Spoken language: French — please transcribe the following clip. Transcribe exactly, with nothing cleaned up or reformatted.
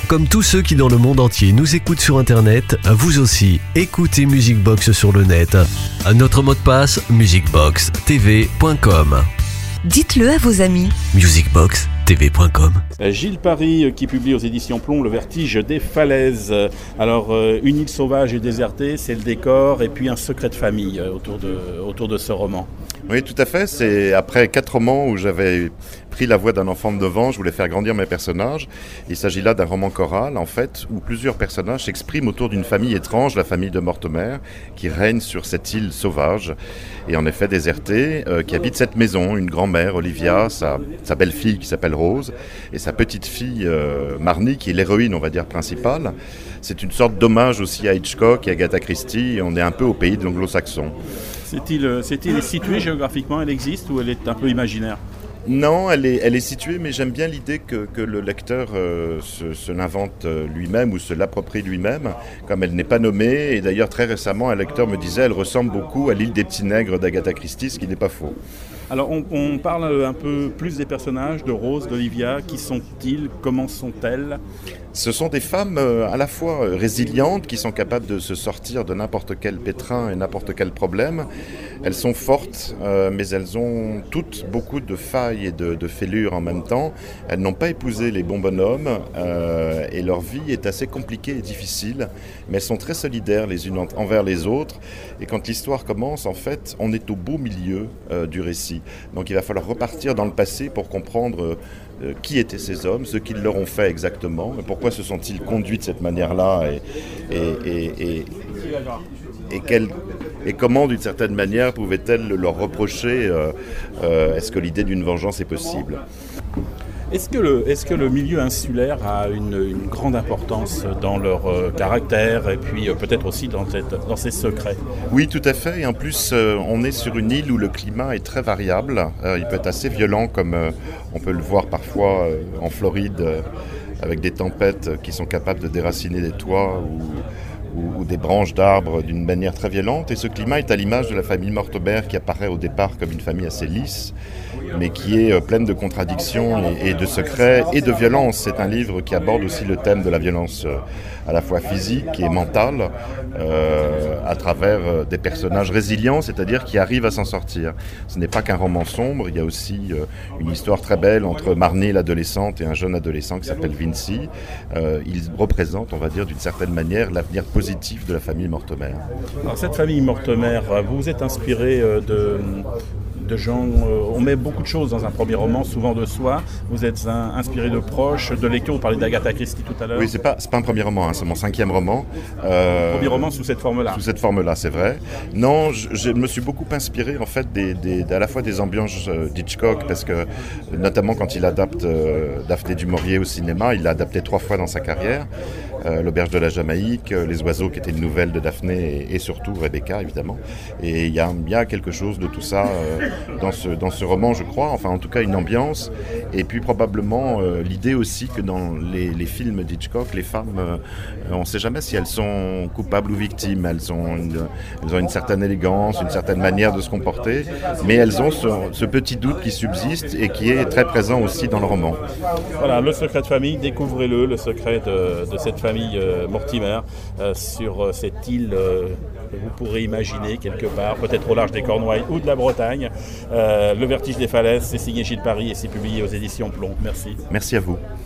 Comme tous ceux qui dans le monde entier nous écoutent sur internet, vous aussi, écoutez Musicbox sur le net. Notre mot de passe, musicbox t v point com. Dites-le à vos amis. musicbox t v point com. Gilles Paris qui publie aux éditions Plomb Le Vertige des Falaises. Alors une île sauvage et désertée, c'est le décor, et puis un secret de famille autour de, autour de ce roman. Oui, tout à fait. C'est après quatre romans où j'avais pris la voix d'un enfant de neuf ans, je voulais faire grandir mes personnages. Il s'agit là d'un roman choral, en fait, où plusieurs personnages s'expriment autour d'une famille étrange, la famille de Mortemer, qui règne sur cette île sauvage, et en effet désertée, euh, qui habite cette maison, une grand-mère, Olivia, sa, sa belle-fille qui s'appelle Rose, et sa petite-fille, euh, Marnie, qui est l'héroïne, on va dire, principale. C'est une sorte d'hommage aussi à Hitchcock et Agatha Christie, et on est un peu au pays de l'anglo-saxon. Cette île, cette île est située géographiquement, elle existe, ou elle est un peu imaginaire ? Non, elle est, elle est située, mais j'aime bien l'idée que, que le lecteur euh, se, se l'invente lui-même ou se l'approprie lui-même, comme elle n'est pas nommée. Et d'ailleurs, très récemment, un lecteur me disait elle ressemble beaucoup à l'île des petits nègres d'Agatha Christie, ce qui n'est pas faux. Alors, on, on parle un peu plus des personnages, de Rose, d'Olivia. Qui sont-ils ? Comment sont-elles ? Ce sont des femmes euh, à la fois euh, résilientes, qui sont capables de se sortir de n'importe quel pétrin et n'importe quel problème. Elles sont fortes, euh, mais elles ont toutes beaucoup de failles et de, de fêlures en même temps. Elles n'ont pas épousé les bons bonhommes, euh, et leur vie est assez compliquée et difficile, mais elles sont très solidaires les unes envers les autres. Et quand l'histoire commence, en fait, on est au beau milieu euh, du récit. Donc il va falloir repartir dans le passé pour comprendre euh, qui étaient ces hommes, ce qu'ils leur ont fait exactement, et pourquoi se sont-ils conduits de cette manière-là, et, et, et, et, et, quel, et comment, d'une certaine manière, pouvaient-elles leur reprocher euh, euh, est-ce que l'idée d'une vengeance est possible ? Est-ce que, le, est-ce que le milieu insulaire a une, une grande importance dans leur euh, caractère, et puis euh, peut-être aussi dans, cette, dans ses secrets ? Oui, tout à fait. Et en plus, euh, on est sur une île où le climat est très variable. Euh, il peut être assez violent, comme euh, on peut le voir parfois euh, en Floride, euh, avec des tempêtes qui sont capables de déraciner des toits ou, ou, ou des branches d'arbres d'une manière très violente. Et ce climat est à l'image de la famille Mortemer, qui apparaît au départ comme une famille assez lisse, mais qui est pleine de contradictions et, et de secrets et de violence. C'est un livre qui aborde aussi le thème de la violence euh, à la fois physique et mentale, euh, à travers euh, des personnages résilients, c'est-à-dire qui arrivent à s'en sortir. Ce n'est pas qu'un roman sombre, il y a aussi euh, une histoire très belle entre Marnie, l'adolescente, et un jeune adolescent qui s'appelle Vincy. Euh, ils représentent, on va dire, d'une certaine manière, l'avenir positif de la famille Mortemer. Alors cette famille Mortemer, vous vous êtes inspiré euh, de... de gens, euh, on met beaucoup de choses dans un premier roman, souvent de soi. Vous êtes un, inspiré de proches, de lecteurs. Vous parlez d'Agatha Christie tout à l'heure. Oui, c'est pas, c'est pas un premier roman, hein, c'est mon cinquième roman. Euh, premier roman sous cette forme-là. Sous cette forme-là, c'est vrai. Non, je, je me suis beaucoup inspiré en fait des, des, à la fois des ambiances d'Hitchcock, parce que notamment quand il adapte euh, Daphné du Maurier au cinéma, il l'a adapté trois fois dans sa carrière. Euh, L'Auberge de la Jamaïque, euh, Les Oiseaux, qui était une nouvelle de Daphné, et, et surtout Rebecca, évidemment. Et il y a, y a quelque chose de tout ça euh, dans, ce, dans ce roman, je crois, enfin en tout cas une ambiance, et puis probablement euh, l'idée aussi que dans les, les films d'Hitchcock, les femmes, euh, on ne sait jamais si elles sont coupables ou victimes, elles ont, une, elles ont une certaine élégance, une certaine manière de se comporter, mais elles ont ce, ce petit doute qui subsiste et qui est très présent aussi dans le roman. Voilà, le secret de famille, découvrez-le, le secret de, de cette famille euh, Mortemer euh, sur euh, cette île euh, que vous pourrez imaginer quelque part, peut-être au large des Cornouailles ou de la Bretagne. Euh, le Vertige des Falaises, c'est signé Gilles Paris et c'est publié aux éditions Plomb. Merci. Merci à vous.